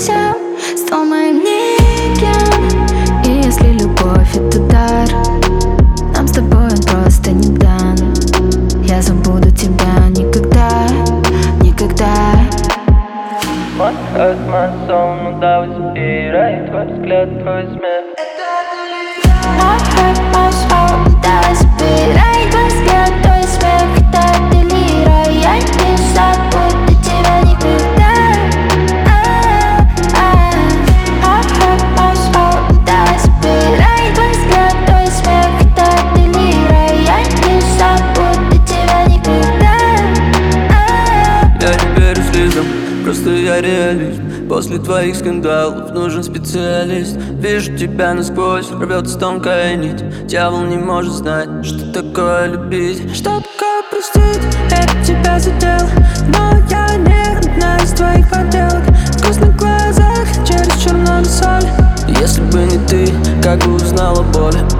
совсем стал моим никем. И если любовь — это дар, нам с тобой он просто не дан. Я забуду тебя никогда, никогда. My heart, my soul, ну давай забирай твой взгляд, твой смех. My heart, my soul, давай забирай твой взгляд, твой смех. Это делира, я не забуду тебя никогда. My heart, my soul, давай забирай твой взгляд, твой смех. Это делира, я не забуду тебя никогда. Я не верю слезам, просто я реалист. После твоих скандалов нужен специалист. Вижу тебя насквозь, рвется тонкая нить. Дьявол не может знать, что такое любить, что такое простить. Это тебя задел, но я не одна из твоих поделок. В грустных глазах чересчур много соли. Если бы не ты, как бы узнала боль.